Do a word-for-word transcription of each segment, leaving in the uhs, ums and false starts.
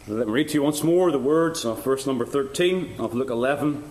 Let me read to you once more the words of verse number thirteen of Luke eleven.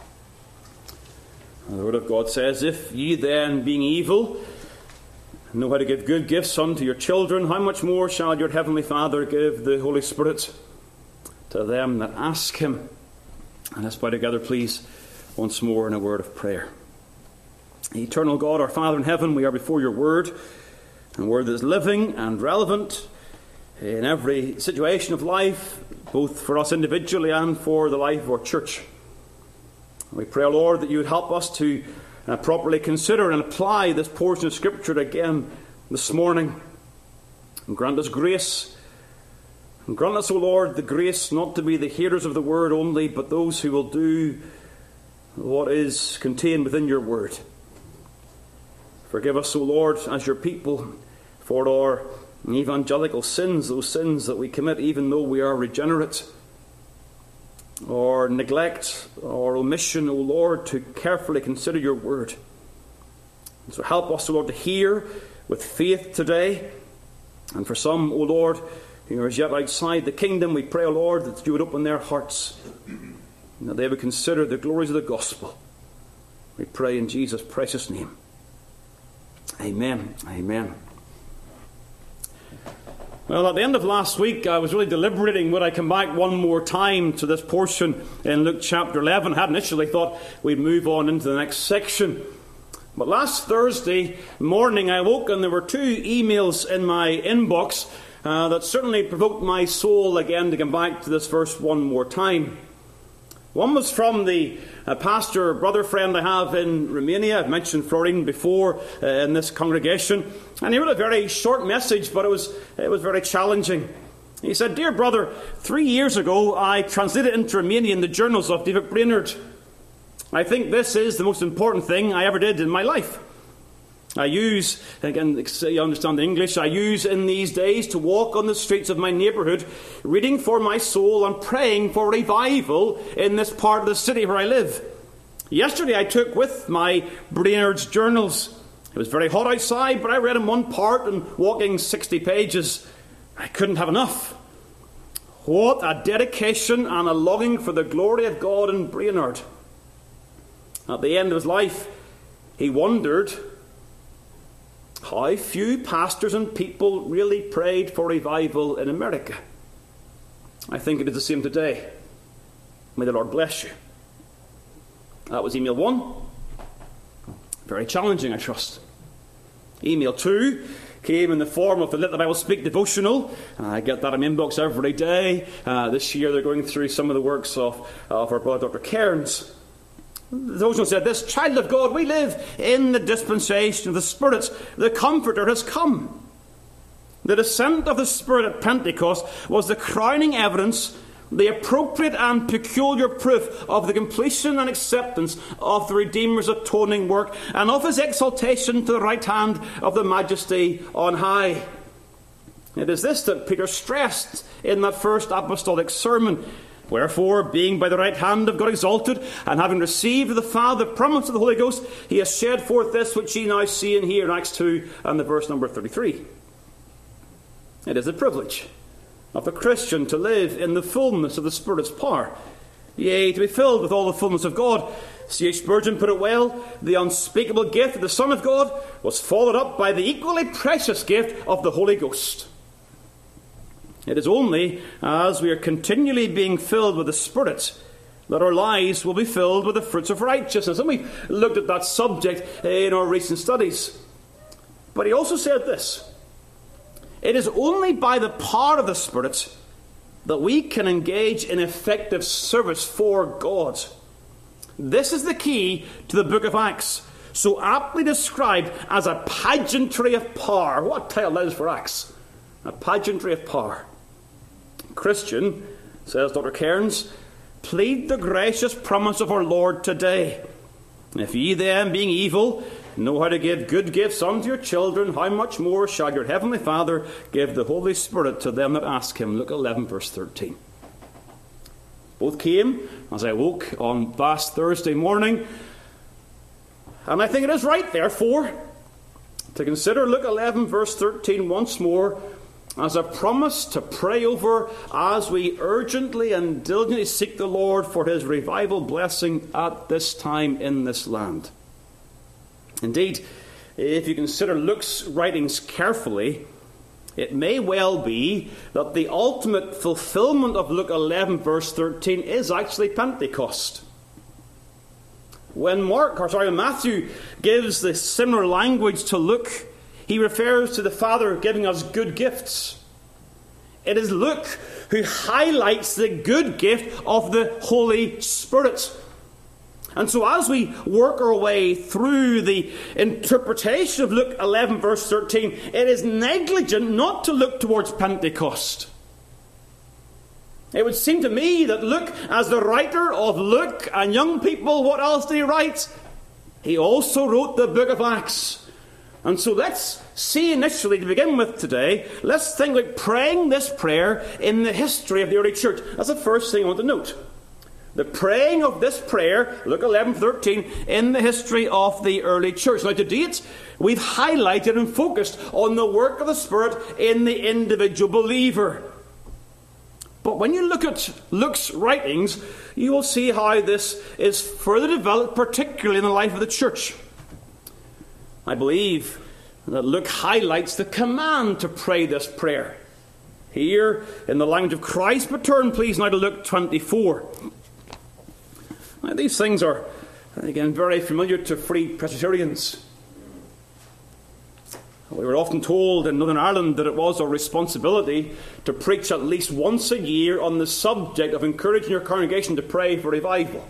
The Word of God says, "If ye then, being evil, know how to give good gifts unto your children, how much more shall your heavenly Father give the Holy Spirit to them that ask him?" And let's bow together, please, once more in a word of prayer. Eternal God, our Father in heaven, we are before your word, and a word that is living and relevant in every situation of life, both for us individually and for the life of our church. We pray, Lord, that you would help us to uh, properly consider and apply this portion of Scripture again this morning. And grant us grace. And grant us, O Lord, the grace not to be the hearers of the word only, but those who will do what is contained within your word. Forgive us, O Lord, as your people, for our evangelical sins, those sins that we commit even though we are regenerate, or neglect or omission, O Lord, to carefully consider your word. And so help us, O Lord, to hear with faith today. And for some, O Lord, who are as yet outside the kingdom, we pray, O Lord, that you would open their hearts, and that they would consider the glories of the gospel. We pray in Jesus' precious name. Amen. Amen. Well, at the end of last week, I was really deliberating would I come back one more time to this portion in Luke chapter eleven. I had initially thought we'd move on into the next section. But last Thursday morning, I woke and there were two emails in my inbox uh, that certainly provoked my soul again to come back to this verse one more time. One was from the uh, pastor, brother friend I have in Romania. I've mentioned Florin before uh, in this congregation. And he wrote a very short message, but it was it was very challenging. He said, "Dear brother, three years ago I translated into Romanian the journals of David Brainerd. I think this is the most important thing I ever did in my life. I use, again, you understand the English, I use in these days to walk on the streets of my neighbourhood, reading for my soul and praying for revival in this part of the city where I live. Yesterday I took with my Brainerd's journals. It was very hot outside, but I read in one part and walking sixty pages. I couldn't have enough. What a dedication and a longing for the glory of God in Brainerd." At the end of his life, he wondered how few pastors and people really prayed for revival in America. I think it is the same today. May the Lord bless you. That was email one. Very challenging, I trust. Email two came in the form of the Let the Bible Speak devotional. I get that in my inbox every day. Uh, this year they're going through some of the works of, of our brother Doctor Cairns. The devotional said this: "Child of God, we live in the dispensation of the Spirit. The Comforter has come. The descent of the Spirit at Pentecost was the crowning evidence, the appropriate and peculiar proof of the completion and acceptance of the Redeemer's atoning work and of his exaltation to the right hand of the Majesty on high." It is this that Peter stressed in that first apostolic sermon. "Wherefore, being by the right hand of God exalted, and having received of the Father the promise of the Holy Ghost, he has shed forth this which ye now see and hear," in Acts two and the verse number thirty-three. It is a privilege of the Christian to live in the fullness of the Spirit's power, yea, to be filled with all the fullness of God. C H Spurgeon put it well: "The unspeakable gift of the Son of God was followed up by the equally precious gift of the Holy Ghost." It is only as we are continually being filled with the Spirit that our lives will be filled with the fruits of righteousness. And we looked at that subject in our recent studies. But he also said this: it is only by the power of the Spirit that we can engage in effective service for God. This is the key to the book of Acts, so aptly described as a pageantry of power. What title that is for Acts? A pageantry of power. Christian, says Doctor Cairns, plead the gracious promise of our Lord today. "If ye then, being evil, know how to give good gifts unto your children, how much more shall your heavenly Father give the Holy Spirit to them that ask him?" Luke eleven, verse thirteen. Both came as I woke on last Thursday morning, and I think it is right, therefore, to consider Luke eleven, verse thirteen once more as a promise to pray over as we urgently and diligently seek the Lord for his revival blessing at this time in this land. Indeed, if you consider Luke's writings carefully, it may well be that the ultimate fulfillment of Luke eleven verse thirteen is actually Pentecost. When Mark, or sorry, Matthew gives the similar language to Luke, he refers to the Father giving us good gifts. It is Luke who highlights the good gift of the Holy Spirit. And so as we work our way through the interpretation of Luke eleven verse thirteen, it is negligent not to look towards Pentecost. It would seem to me that Luke, as the writer of Luke and young people, what else did he write? He also wrote the book of Acts. And so let's see initially, to begin with today, let's think about praying this prayer in the history of the early church. That's the first thing I want to note. The praying of this prayer, Luke eleven thirteen, in the history of the early church. Now to date, we've highlighted and focused on the work of the Spirit in the individual believer. But when you look at Luke's writings, you will see how this is further developed, particularly in the life of the church. I believe that Luke highlights the command to pray this prayer. Here, in the language of Christ, but turn please now to Luke twenty-four. Now, these things are, again, very familiar to Free Presbyterians. We were often told in Northern Ireland that it was our responsibility to preach at least once a year on the subject of encouraging your congregation to pray for revival.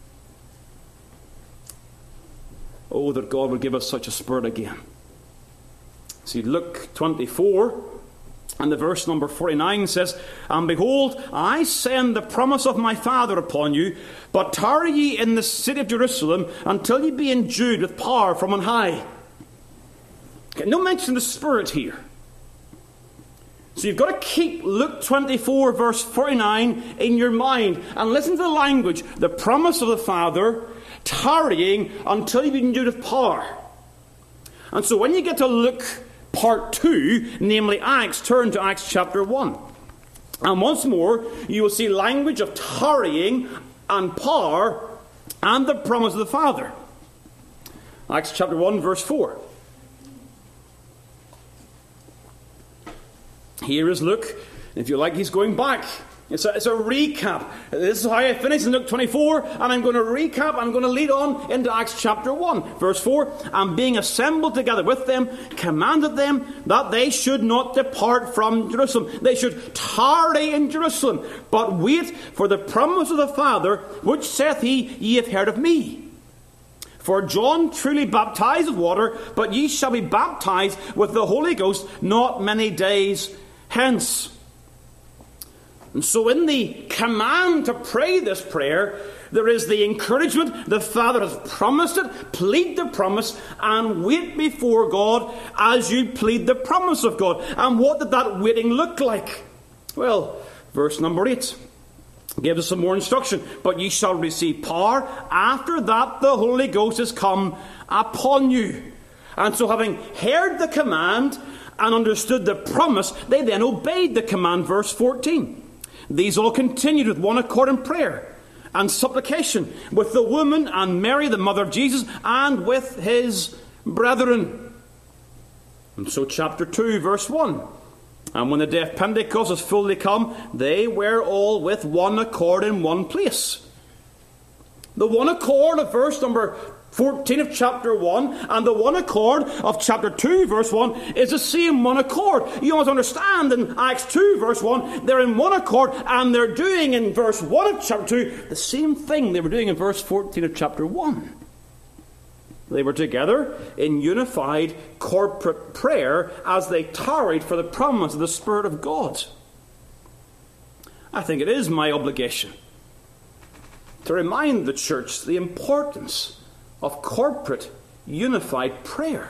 Oh, that God would give us such a spirit again. See, Luke twenty-four, and the verse number forty-nine says, "And behold, I send the promise of my Father upon you, but tarry ye in the city of Jerusalem until ye be endued with power from on high." Okay, no mention of the Spirit here. So you've got to keep Luke twenty-four verse forty-nine in your mind, and listen to the language. The promise of the Father, tarrying until you be endued with power. And so when you get to Luke part two, namely Acts, turn to Acts chapter one. And once more, you will see language of tarrying and power and the promise of the Father. Acts chapter one, verse four. Here is Luke. If you like, he's going back. It's a, it's a recap. This is how I finish in Luke twenty-four, and I'm going to recap. I'm going to lead on into Acts chapter one, verse four. "And being assembled together with them, commanded them that they should not depart from Jerusalem." They should tarry in Jerusalem, but wait for the promise of the Father, which saith he, "Ye have heard of me. For John truly baptized with water, but ye shall be baptized with the Holy Ghost not many days hence." And so in the command to pray this prayer, there is the encouragement. The Father has promised it. Plead the promise and wait before God as you plead the promise of God. And what did that waiting look like? Well, verse number eight gives us some more instruction. "But ye shall receive power. After that the Holy Ghost is come upon you." And so having heard the command and understood the promise, they then obeyed the command, verse fourteen. "These all continued with one accord in prayer and supplication with the woman and Mary, the mother of Jesus, and with his brethren." And so chapter two, verse one. "And when the day of Pentecost was fully come, they were all with one accord in one place." The one accord of verse number fourteen of chapter one and the one accord of chapter two verse one is the same one accord. You must understand, in Acts two verse one, they're in one accord, and they're doing in verse one of chapter two the same thing they were doing in verse fourteen of chapter one. They were together in unified corporate prayer as they tarried for the promise of the Spirit of God. I think it is my obligation to remind the church the importance of corporate, unified prayer.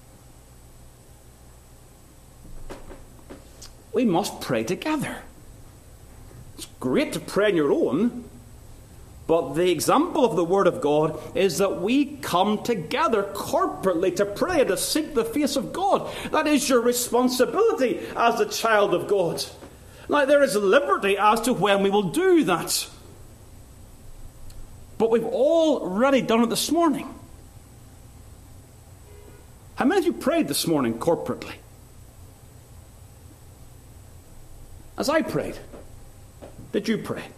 We must pray together. It's great to pray on your own, But the example of the Word of God is that we come together corporately to pray, to seek the face of God. That is your responsibility as a child of God. Now, there is liberty as to when we will do that. But we've already done it this morning. How many of you prayed this morning corporately? As I prayed, did you pray?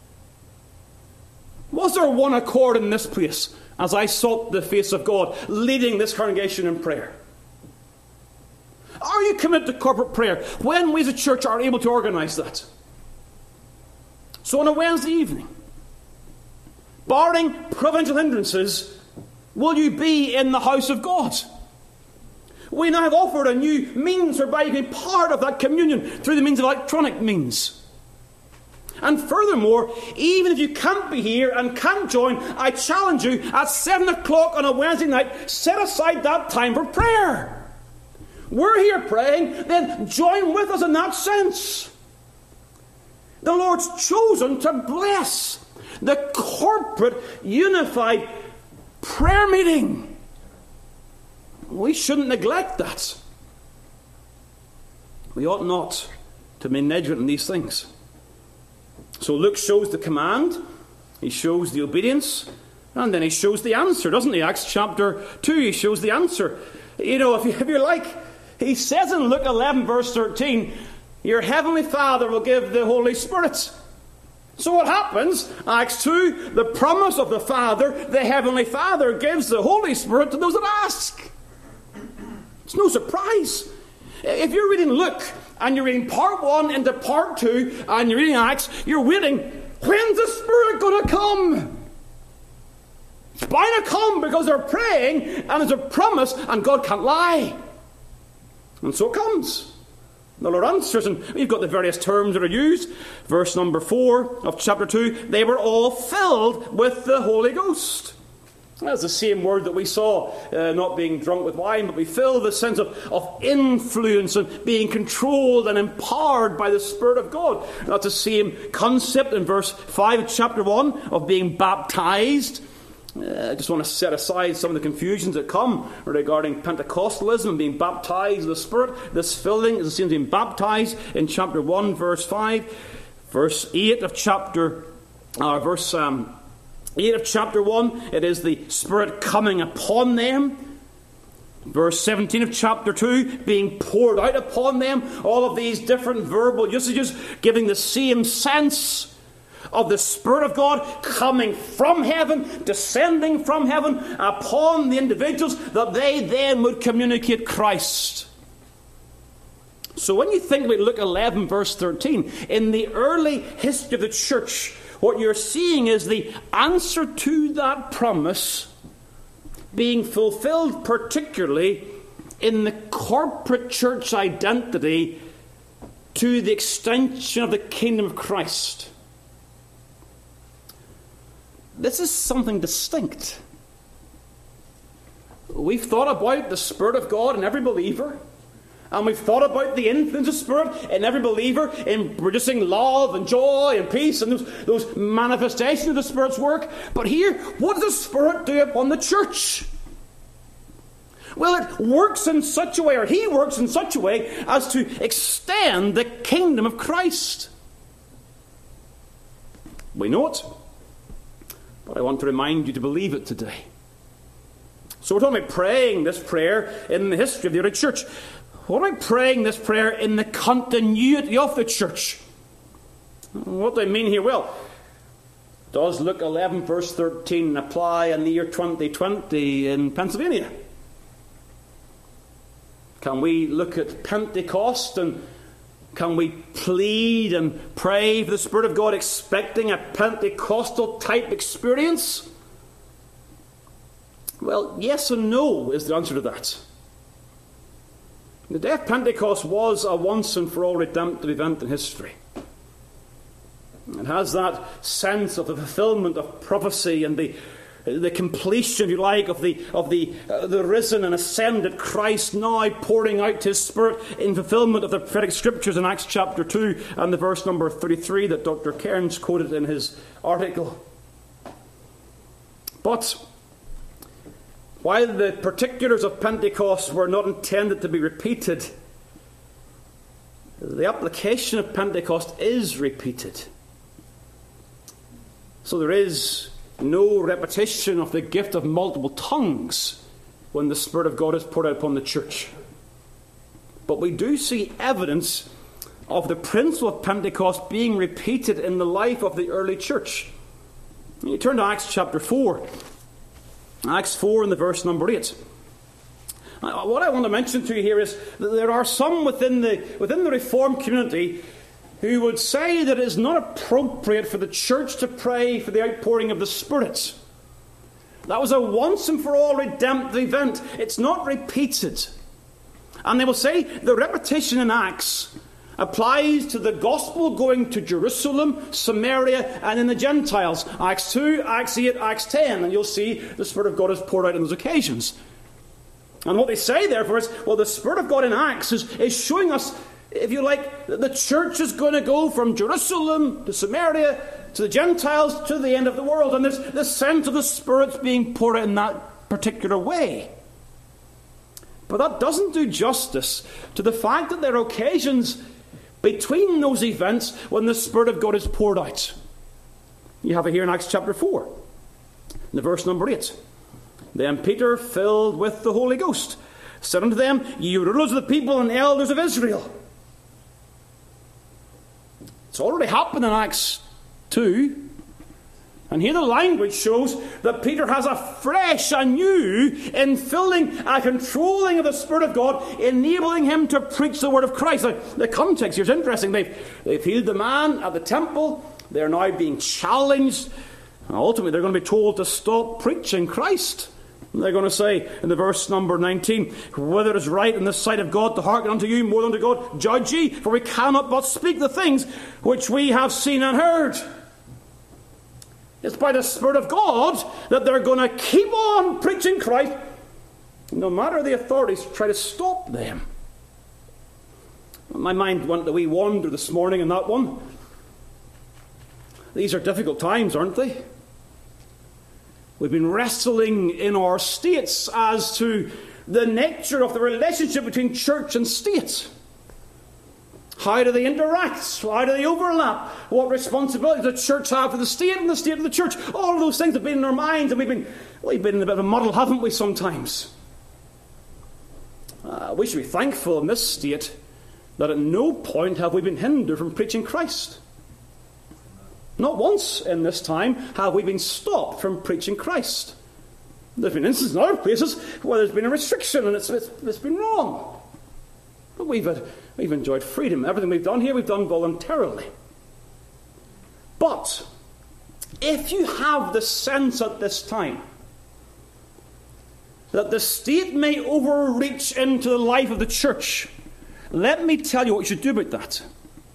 Was there one accord in this place as I sought the face of God, leading this congregation in prayer? Are you committed to corporate prayer when we as a church are able to organise that? So on a Wednesday evening, barring provincial hindrances, will you be in the house of God? We now have offered a new means whereby you can be part of that communion through the means of electronic means. And furthermore, even if you can't be here and can't join, I challenge you, at seven o'clock on a Wednesday night, set aside that time for prayer. We're here praying, then join with us in that sense. The Lord's chosen to bless the corporate, unified prayer meeting. We shouldn't neglect that. We ought not to be negligent in these things. So Luke shows the command, he shows the obedience, and then he shows the answer, doesn't he? Acts chapter two, he shows the answer. You know, if, you, if you're like, he says in Luke eleven verse thirteen, your heavenly Father will give the Holy Spirit. So what happens? Acts two, the promise of the Father, the heavenly Father gives the Holy Spirit to those that ask. It's no surprise. If you're reading Luke and you're reading part one into part two and you're reading Acts, you're waiting, when's the Spirit going to come? It's bound to come because they're praying and there's a promise and God can't lie. And so it comes. The Lord answers, and we've got the various terms that are used. Verse number four of chapter two, they were all filled with the Holy Ghost. That's the same word that we saw, uh, not being drunk with wine, but we feel the sense of, of influence and being controlled and empowered by the Spirit of God. That's the same concept in verse five of chapter one of being baptized. Uh, I just want to set aside some of the confusions that come regarding Pentecostalism and being baptized in the Spirit. This filling is the same as being baptized in chapter one, verse five. Verse eight of chapter, uh, verse um, eight of chapter one, it is the Spirit coming upon them. Verse seventeen of chapter two, being poured out upon them. All of these different verbal usages giving the same sense of the Spirit of God coming from heaven, descending from heaven upon the individuals, that they then would communicate Christ. So when you think about Luke eleven verse thirteen, in the early history of the church, what you're seeing is the answer to that promise being fulfilled, particularly in the corporate church identity to the extension of the kingdom of Christ. This is something distinct. We've thought about the Spirit of God in every believer, and we've thought about the influence of Spirit in every believer in producing love and joy and peace and those, those manifestations of the Spirit's work. But here, what does the Spirit do upon the church? Well, it works in such a way, or He works in such a way, as to extend the kingdom of Christ. We know it, but I want to remind you to believe it today. So we're talking about praying this prayer in the history of the early church. What am I praying this prayer in the continuity of the church? What do I mean here? Well, does Luke eleven verse thirteen apply in the year twenty twenty in Pennsylvania? Can we look at Pentecost and can we plead and pray for the Spirit of God expecting a Pentecostal type experience? Well, yes and no is the answer to that. The day of Pentecost was a once and for all redemptive event in history. It has that sense of the fulfillment of prophecy and the the completion, if you like, of the of the uh, the risen and ascended Christ now pouring out His Spirit in fulfillment of the prophetic scriptures in Acts chapter two and the verse number thirty-three that Doctor Cairns quoted in his article. But while the particulars of Pentecost were not intended to be repeated, the application of Pentecost is repeated. So there is no repetition of the gift of multiple tongues when the Spirit of God is poured out upon the church. But we do see evidence of the principle of Pentecost being repeated in the life of the early church. You turn to Acts chapter four. Acts four and the verse number eight. What I want to mention to you here is that there are some within the, within the Reformed community who would say that it is not appropriate for the church to pray for the outpouring of the Spirit. That was a once and for all redemptive event. It's not repeated. And they will say the repetition in Acts applies to the gospel going to Jerusalem, Samaria, and in the Gentiles. Acts two, Acts eight, Acts ten. And you'll see the Spirit of God is poured out on those occasions. And what they say, therefore, is, well, the Spirit of God in Acts is, is showing us, if you like, that the church is going to go from Jerusalem to Samaria to the Gentiles to the end of the world. And there's the sense of the Spirit's being poured out in that particular way. But that doesn't do justice to the fact that there are occasions between those events when the Spirit of God is poured out. You have it here in Acts chapter four, in the verse number eight. Then Peter, filled with the Holy Ghost, said unto them, Ye rulers of the people and elders of Israel. It's already happened in Acts two. And here the language shows that Peter has a fresh, a new infilling, a controlling of the Spirit of God, enabling him to preach the word of Christ. Now, the context here is interesting. They've, they've healed the man at the temple. They're now being challenged. And ultimately, they're going to be told to stop preaching Christ. And they're going to say in the verse number nineteen, whether it is right in the sight of God to hearken unto you more than unto God, judge ye, for we cannot but speak the things which we have seen and heard. It's by the Spirit of God that they're going to keep on preaching Christ, no matter the authorities try to stop them. My mind went a wee wander this morning in that one. These are difficult times, aren't they? We've been wrestling in our states as to the nature of the relationship between church and state. How do they interact? How do they overlap? What responsibility does the church have for the state and the state of the church? All of those things have been in our minds, and we've been, we've been in a bit of a muddle, haven't we, sometimes? Uh, we should be thankful in this state that at no point have we been hindered from preaching Christ. Not once in this time have we been stopped from preaching Christ. There's been instances in other places where there's been a restriction and it's, it's, it's been wrong. But we've, had, we've enjoyed freedom. Everything we've done here, we've done voluntarily. But if you have the sense at this time that the state may overreach into the life of the church, let me tell you what you should do about that.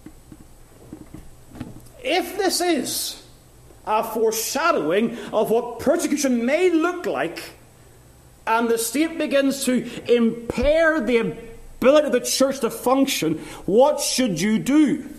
If this is a foreshadowing of what persecution may look like, and the state begins to impair the ability of the church to function, what should you do?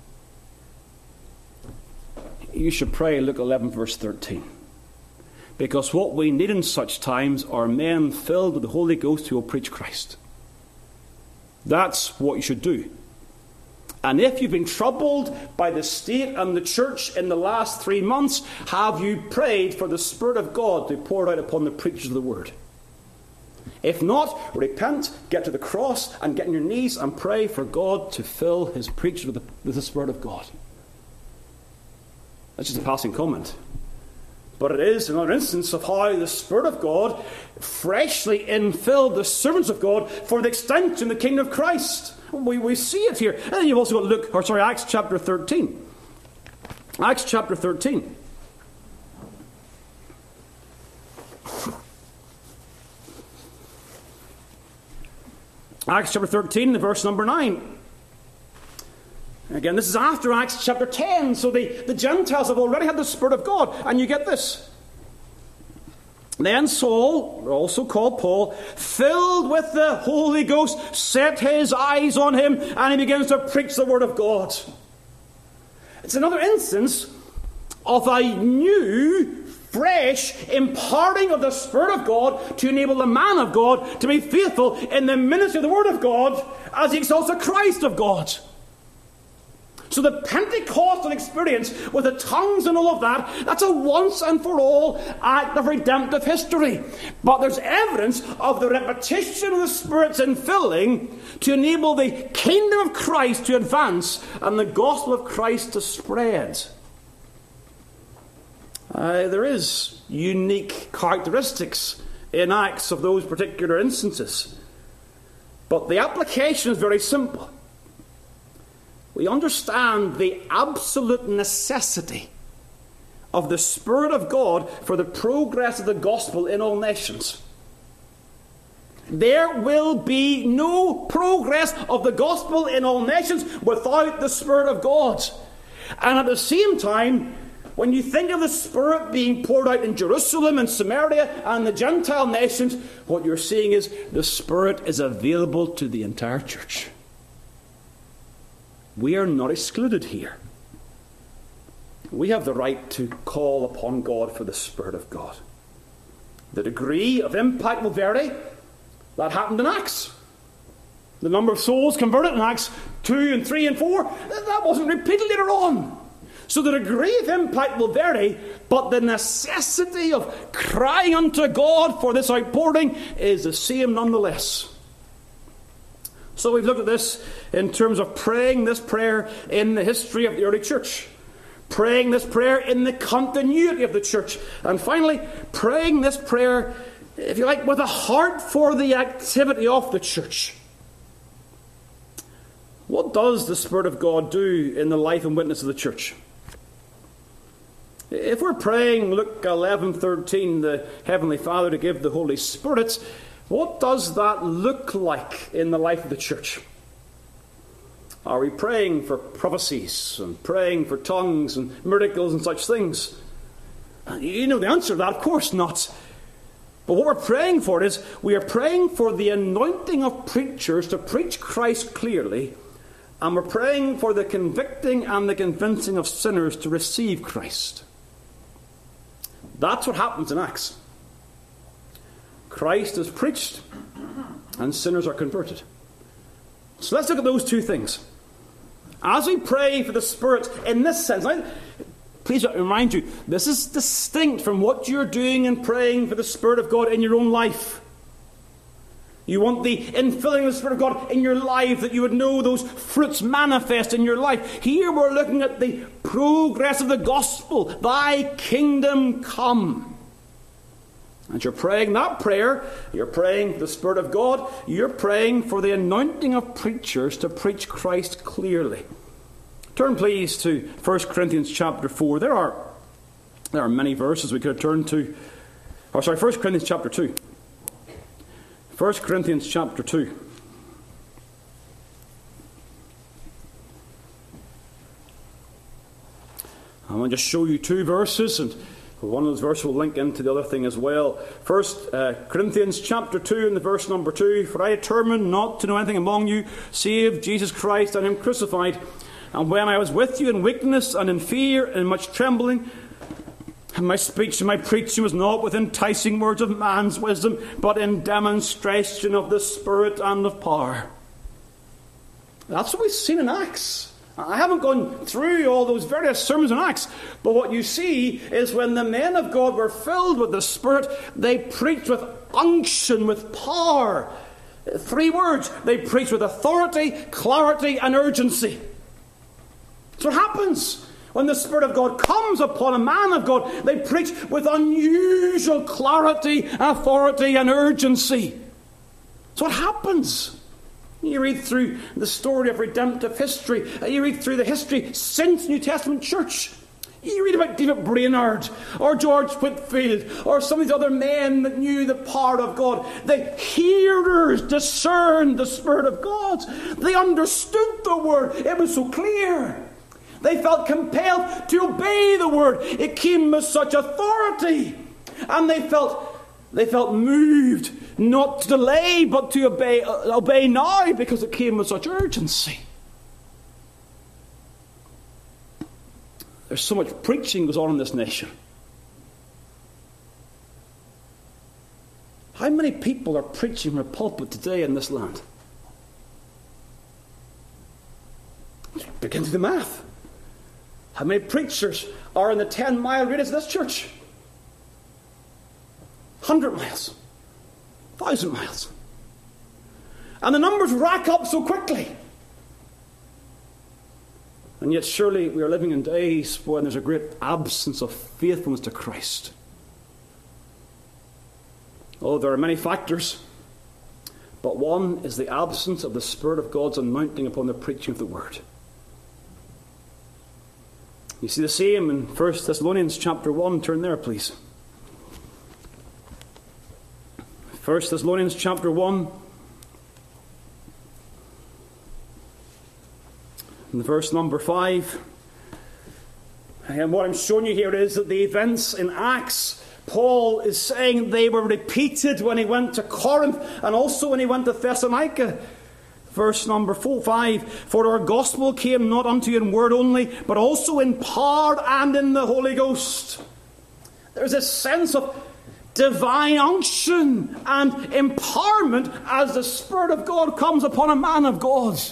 You should pray Luke eleven verse thirteen. Because what we need in such times are men filled with the Holy Ghost who will preach Christ. That's what you should do. And if you've been troubled by the state and the church in the last three months, have you prayed for the Spirit of God to pour out upon the preachers of the Word? If not, repent, get to the cross, and get on your knees and pray for God to fill His preachers with the, with the Spirit of God. That's just a passing comment. But it is another instance of how the Spirit of God freshly infilled the servants of God for the extension of the kingdom of Christ. We, we see it here. And then you've also got Luke, or sorry, Acts chapter thirteen. Acts chapter thirteen. Acts chapter thirteen, the verse number nine. Again, this is after Acts chapter ten, so the, the Gentiles have already had the Spirit of God. And you get this. Then Saul, also called Paul, filled with the Holy Ghost, set his eyes on him, and he begins to preach the Word of God. It's another instance of a new fresh imparting of the Spirit of God to enable the man of God to be faithful in the ministry of the Word of God as he exalts the Christ of God. So the Pentecostal experience with the tongues and all of that, that's a once and for all act of redemptive history. But there's evidence of the repetition of the Spirit's infilling to enable the kingdom of Christ to advance and the gospel of Christ to spread. Uh, there is unique characteristics in Acts of those particular instances. But the application is very simple. We understand the absolute necessity of the Spirit of God for the progress of the gospel in all nations. There will be no progress of the gospel in all nations without the Spirit of God. And at the same time, when you think of the Spirit being poured out in Jerusalem and Samaria and the Gentile nations, what you're seeing is the Spirit is available to the entire church. We are not excluded here. We have the right to call upon God for the Spirit of God. The degree of impact will vary. That happened in Acts. The number of souls converted in Acts two and three and four, that wasn't repeated later on. So the degree of impact will vary, but the necessity of crying unto God for this outpouring is the same nonetheless. So we've looked at this in terms of praying this prayer in the history of the early church. Praying this prayer in the continuity of the church. And finally, praying this prayer, if you like, with a heart for the activity of the church. What does the Spirit of God do in the life and witness of the church? If we're praying, Luke eleven thirteen, the Heavenly Father to give the Holy Spirit, what does that look like in the life of the church? Are we praying for prophecies and praying for tongues and miracles and such things? You know the answer to that, of course not. But what we're praying for is, we are praying for the anointing of preachers to preach Christ clearly, and we're praying for the convicting and the convincing of sinners to receive Christ. That's what happens in Acts. Christ is preached, and sinners are converted. So let's look at those two things. As we pray for the Spirit in this sense, now, please remind you, this is distinct from what you're doing in praying for the Spirit of God in your own life. You want the infilling of the Spirit of God in your life, that you would know those fruits manifest in your life. Here we're looking at the progress of the gospel. Thy kingdom come. As you're praying that prayer, you're praying for the Spirit of God, you're praying for the anointing of preachers to preach Christ clearly. Turn please to First Corinthians chapter four. There are, there are many verses we could turn to. Oh, sorry, First Corinthians chapter two. First Corinthians chapter two. I want to just show you two verses, and one of those verses will link into the other thing as well. First uh, Corinthians chapter two and the verse number two. For I determined not to know anything among you save Jesus Christ and Him crucified. And when I was with you in weakness and in fear and much trembling, and my speech and my preaching was not with enticing words of man's wisdom, but in demonstration of the Spirit and of power. That's what we've seen in Acts. I haven't gone through all those various sermons in Acts, but what you see is when the men of God were filled with the Spirit, they preached with unction, with power. Three words. They preached with authority, clarity, and urgency. That's what happens. When the Spirit of God comes upon a man of God, they preach with unusual clarity, authority, and urgency. That's what happens. You read through the story of redemptive history. You read through the history since New Testament church. You read about David Brainerd or George Whitfield or some of these other men that knew the power of God. The hearers discerned the Spirit of God. They understood the Word. It was so clear. They felt compelled to obey the Word. It came with such authority. And they felt they felt moved not to delay but to obey, uh, obey now, because it came with such urgency. There's so much preaching goes on in this nation. How many people are preaching from a pulpit today in this land? Begin to do the math. How many preachers are in the ten mile radius of this church? Hundred miles. Thousand miles. And the numbers rack up so quickly. And yet surely we are living in days when there's a great absence of faithfulness to Christ. Oh, there are many factors, but one is the absence of the Spirit of God's anointing upon the preaching of the Word. You see the same in First Thessalonians chapter one. Turn there, please. First Thessalonians chapter one. And verse number five. And what I'm showing you here is that the events in Acts, Paul is saying they were repeated when he went to Corinth and also when he went to Thessalonica. Verse number four, five. For our gospel came not unto you in word only, but also in power and in the Holy Ghost. There's a sense of divine unction and empowerment as the Spirit of God comes upon a man of God.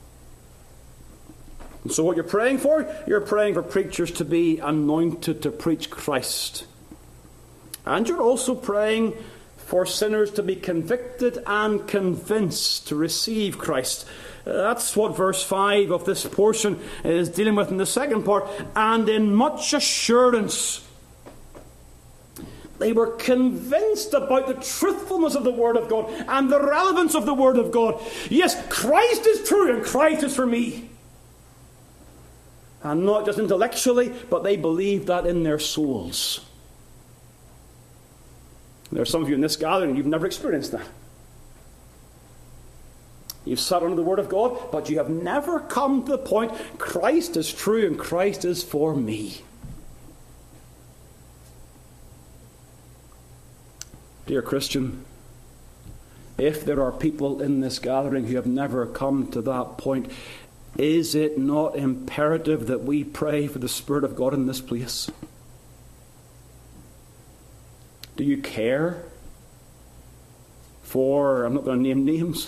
And so what you're praying for? You're praying for preachers to be anointed to preach Christ. And you're also praying for sinners to be convicted and convinced to receive Christ. Uh, that's what verse five of this portion is dealing with in the second part. And in much assurance, they were convinced about the truthfulness of the Word of God and the relevance of the Word of God. Yes, Christ is true and Christ is for me. And not just intellectually, but they believe that in their souls. There are some of you in this gathering, you've never experienced that. You've sat under the Word of God, but you have never come to the point, Christ is true and Christ is for me. Dear Christian, if there are people in this gathering who have never come to that point, is it not imperative that we pray for the Spirit of God in this place? Do you care for, I'm not going to name names,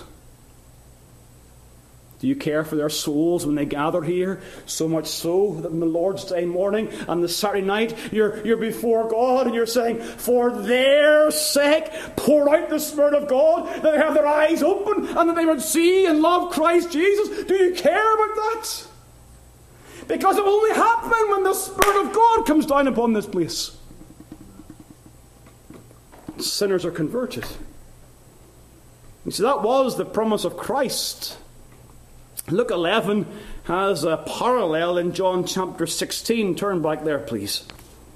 do you care for their souls when they gather here? So much so that on the Lord's Day morning and the Saturday night, you're, you're before God and you're saying, for their sake, pour out the Spirit of God, that they have their eyes open and that they would see and love Christ Jesus. Do you care about that? Because it will only happen when the Spirit of God comes down upon this place. Sinners are converted. You see, that was the promise of Christ. Luke eleven has a parallel in John chapter sixteen. Turn back there, please.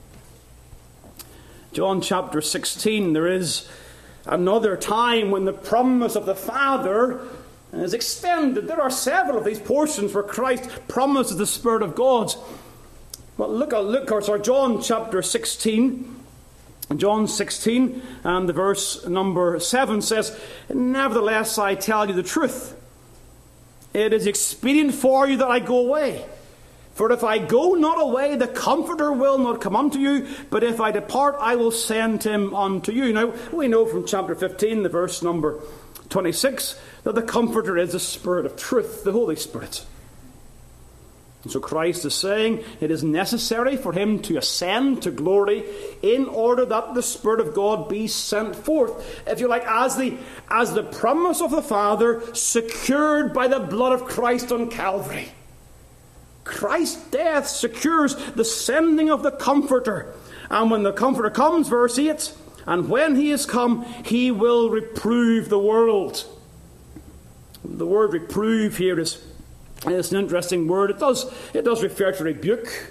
John chapter sixteen, there is another time when the promise of the Father is extended. There are several of these portions where Christ promises the Spirit of God. Well, look at look, or sorry, John chapter sixteen. John sixteen and the verse number seven says, nevertheless I tell you the truth. It is expedient for you that I go away. For if I go not away, the Comforter will not come unto you. But if I depart, I will send him unto you. Now, we know from chapter fifteen, the verse number twenty-six, that the Comforter is the Spirit of truth, the Holy Spirit. And so Christ is saying it is necessary for him to ascend to glory in order that the Spirit of God be sent forth, if you like, as the, as the promise of the Father secured by the blood of Christ on Calvary. Christ's death secures the sending of the Comforter. And when the Comforter comes, verse eight, and when he is come, he will reprove the world. The word reprove here is It's an interesting word. It does, it does refer to rebuke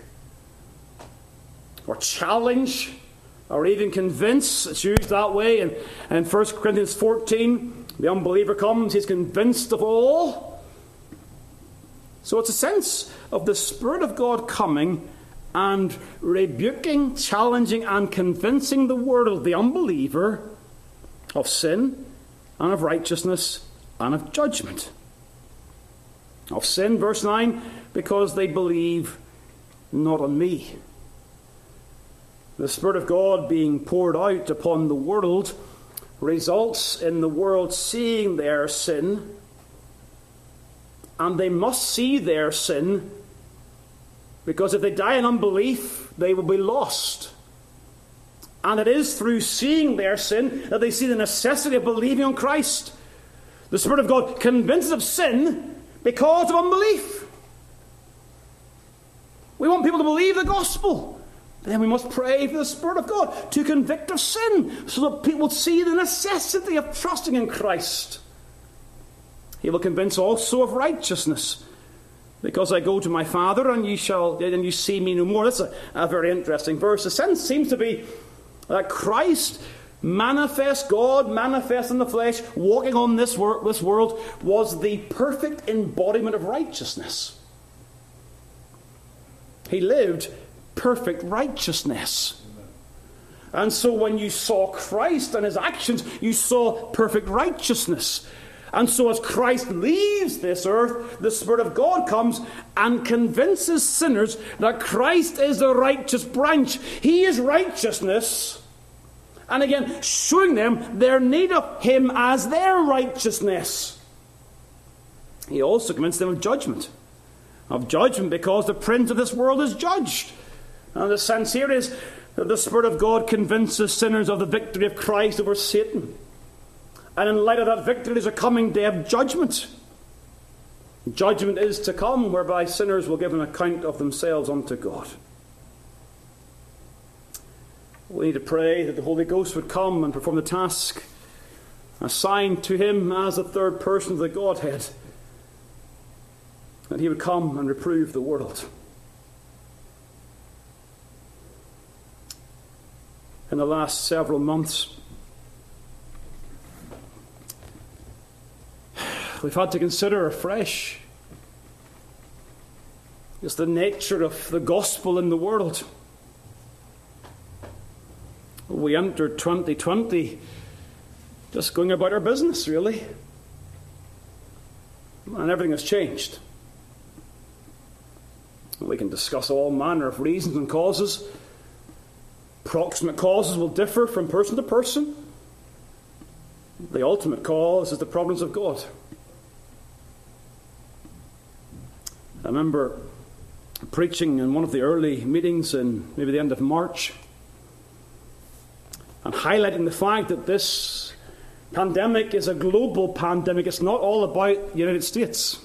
or challenge or even convince. It's used that way. And in First Corinthians fourteen, the unbeliever comes, he's convinced of all. So it's a sense of the Spirit of God coming and rebuking, challenging and convincing the world, the unbeliever, of sin and of righteousness and of judgment. Of sin, verse nine, because they believe not on me. The Spirit of God being poured out upon the world results in the world seeing their sin, and they must see their sin, because if they die in unbelief, they will be lost. And it is through seeing their sin that they see the necessity of believing on Christ. The Spirit of God convinces of sin because of unbelief. We want people to believe the gospel. Then we must pray for the Spirit of God to convict of sin, so that people see the necessity of trusting in Christ. He will convince also of righteousness. Because I go to my Father, and you shall, and you see me no more. That's a, a very interesting verse. The sense seems to be that Christ, manifest God, manifest in the flesh, walking on this, wor- this world, was the perfect embodiment of righteousness. He lived perfect righteousness. And so when you saw Christ and his actions, you saw perfect righteousness. And so as Christ leaves this earth, the Spirit of God comes and convinces sinners that Christ is the righteous branch. He is righteousness. And again, showing them their need of him as their righteousness. He also convinced them of judgment. Of judgment because the prince of this world is judged. And the sense here is that the Spirit of God convinces sinners of the victory of Christ over Satan. And in light of that victory, there's a coming day of judgment. Judgment is to come, whereby sinners will give an account of themselves unto God. We need to pray that the Holy Ghost would come and perform the task assigned to him as the third person of the Godhead. That he would come and reprove the world. In the last several months, we've had to consider afresh just the nature of the gospel in the world. We entered twenty twenty just going about our business, really. And everything has changed. We can discuss all manner of reasons and causes. Proximate causes will differ from person to person. The ultimate cause is the providence of God. I remember preaching in one of the early meetings in maybe the end of March and highlighting the fact that this pandemic is a global pandemic. It's not all about the United States.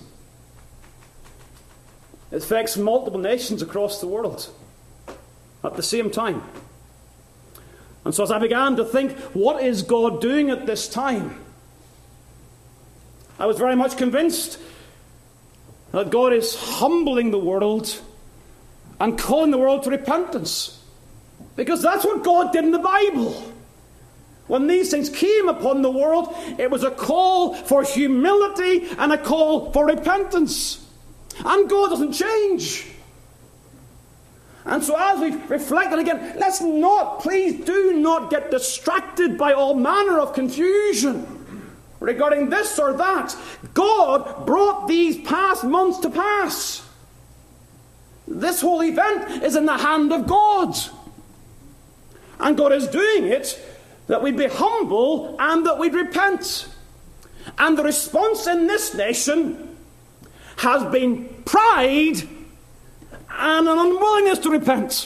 It affects multiple nations across the world at the same time. And so as I began to think, what is God doing at this time? I was very much convinced that God is humbling the world and calling the world to repentance. Because that's what God did in the Bible. When these things came upon the world, it was a call for humility and a call for repentance. And God doesn't change. And so as we reflect, and again, let's not, please do not get distracted by all manner of confusion regarding this or that. God brought these past months to pass. This whole event is in the hand of God. And God is doing it that we'd be humble and that we'd repent. And the response in this nation has been pride and an unwillingness to repent.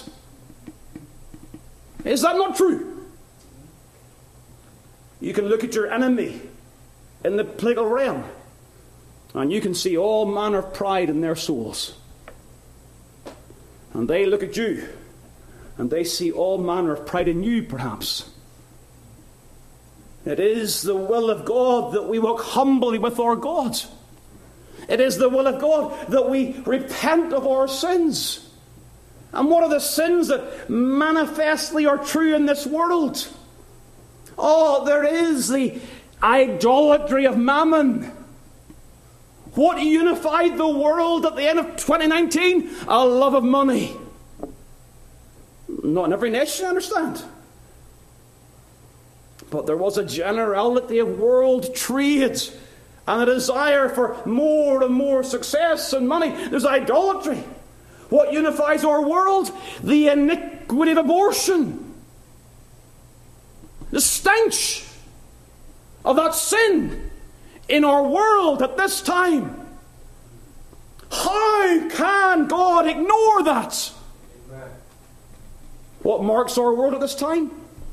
Is that not true? You can look at your enemy in the political realm, and you can see all manner of pride in their souls. And they look at you, and they see all manner of pride in you, perhaps. It is the will of God that we walk humbly with our God. It is the will of God that we repent of our sins. And what are the sins that manifestly are true in this world? Oh, there is the idolatry of mammon. What unified the world at the end of twenty nineteen? A love of money. Not in every nation, I understand. But there was a generality of world trade and a desire for more and more success and money. There's idolatry. What unifies our world? The iniquity of abortion. The stench of that sin in our world at this time. How can God ignore that? Amen. What marks our world at this time?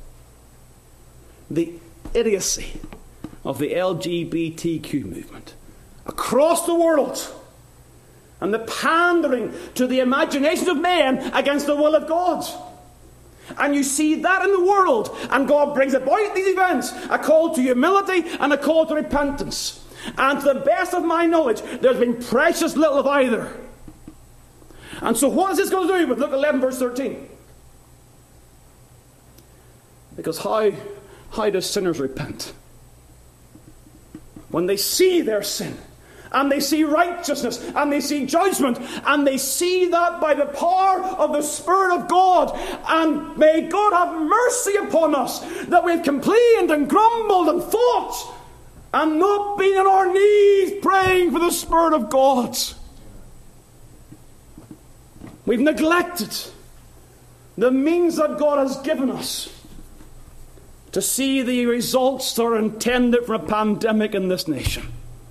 The idiocy of the L G B T Q movement across the world, and the pandering to the imaginations of men against the will of God. And you see that in the world, and God brings about these events a call to humility and a call to repentance. And to the best of my knowledge, there's been precious little of either. And so what is this going to do with Luke eleven verse thirteen? Because how, how do sinners repent? When they see their sin, and they see righteousness, and they see judgment, and they see that by the power of the Spirit of God. And may God have mercy upon us that we've complained and grumbled and fought and not been on our knees praying for the Spirit of God. We've neglected the means that God has given us to see the results that are intended for a pandemic in this nation.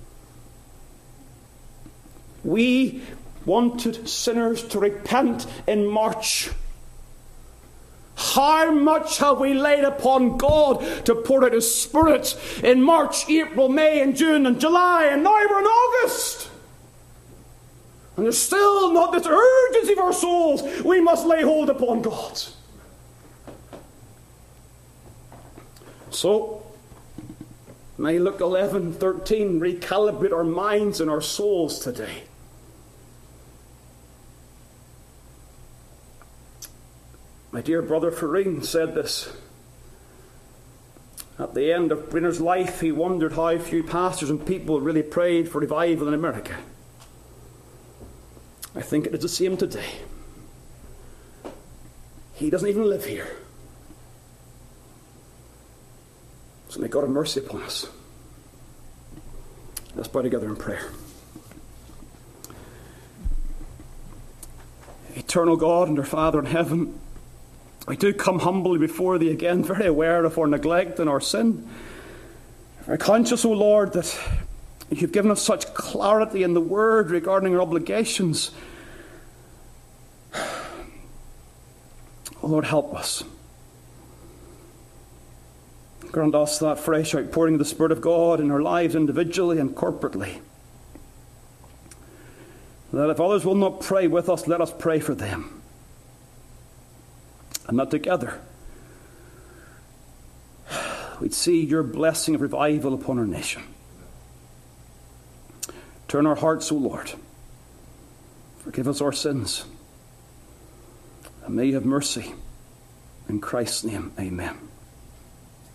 We wanted sinners to repent in March. How much have we laid upon God to pour out His Spirit in March, April, May, and June, and July, and now we're in August? And there's still not this urgency of our souls. We must lay hold upon God. So, may Luke eleven thirteen recalibrate our minds and our souls today. My dear brother Farine said this. At the end of Brynner's life, he wondered how few pastors and people really prayed for revival in America. I think it is the same today. He doesn't even live here. So may God have mercy upon us. Let's bow together in prayer. Eternal God and our Father in heaven, we do come humbly before Thee again, very aware of our neglect and our sin. Very conscious, O Lord, that You've given us such clarity in the Word regarding our obligations. O Lord, help us. Grant us that fresh outpouring of the Spirit of God in our lives individually and corporately. That if others will not pray with us, let us pray for them. And that together we'd see Your blessing of revival upon our nation. Turn our hearts, O Lord. Forgive us our sins. And may You have mercy. In Christ's name, amen.